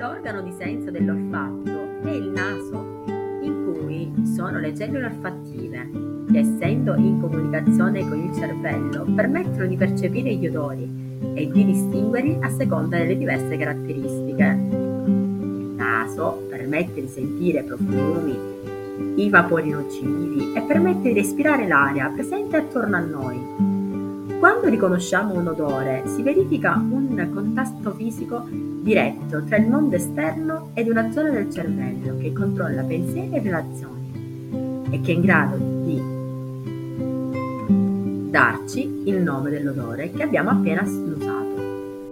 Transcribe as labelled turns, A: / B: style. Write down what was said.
A: L'organo di senso dell'olfatto è il naso, in cui sono le cellule olfattive che, essendo in comunicazione con il cervello, permettono di percepire gli odori e di distinguerli a seconda delle diverse caratteristiche. Il naso permette di sentire profumi, i vapori nocivi e permette di respirare l'aria presente attorno a noi. Quando riconosciamo un odore, si verifica un contatto fisico diretto tra il mondo esterno ed una zona del cervello che controlla pensieri e relazioni e che è in grado di darci il nome dell'odore che abbiamo appena snussato.